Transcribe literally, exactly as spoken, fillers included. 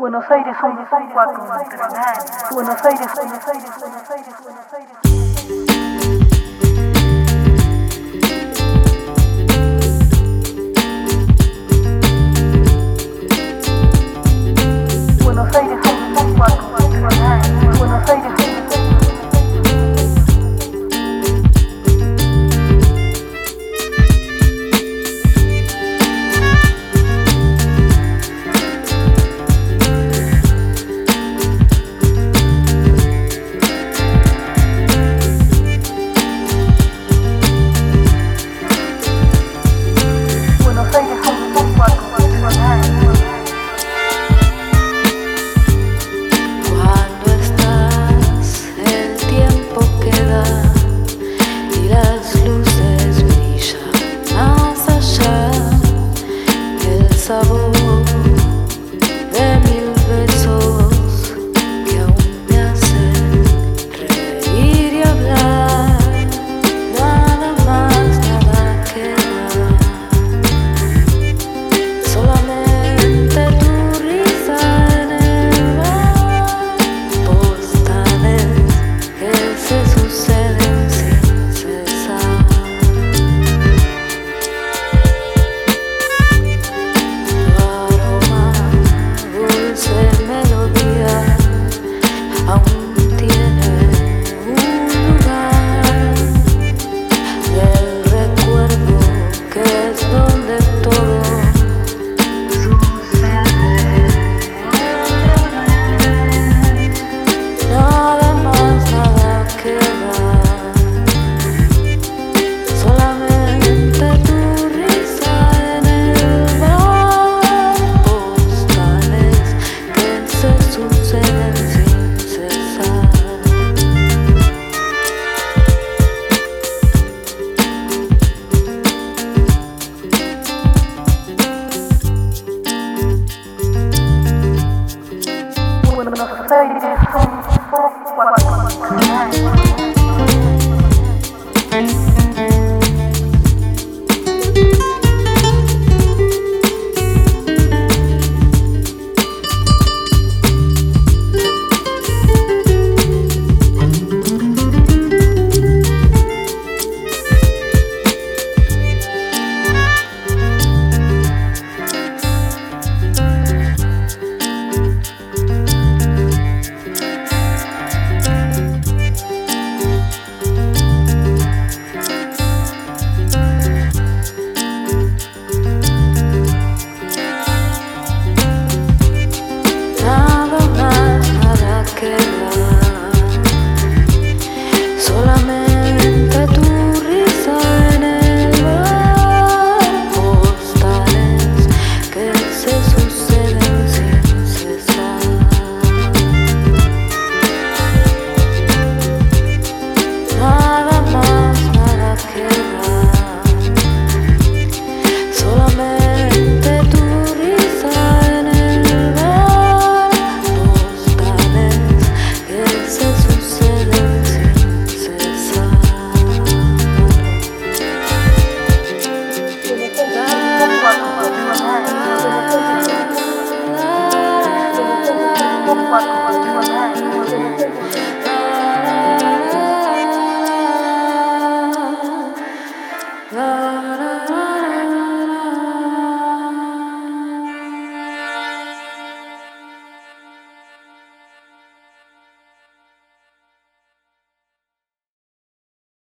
Buenos Aires, Buenos Aires, cuatro, Buenos Aires, Buenos Aires, Buenos Aires, Buenos Aires. Buenos Aires, cuatro, Buenos Aires. Sabor de mil besos que aún me hacen reír y hablar. Nada más, nada queda, solamente tu risa en el bar. Postales que se suceden sin cesar. Aún tiene un lugar del recuerdo que es donde todo sucede. Nada más, nada queda, solamente tu risa en el bar. Postales que se suceden sin cesar. Buenos Aires, solamente tu risa en el bar. Postales que se suceden sin cesar. Nada más, nada queda, solamente tu risa en el bar. Postales que se suceden sin cesar. cuatro.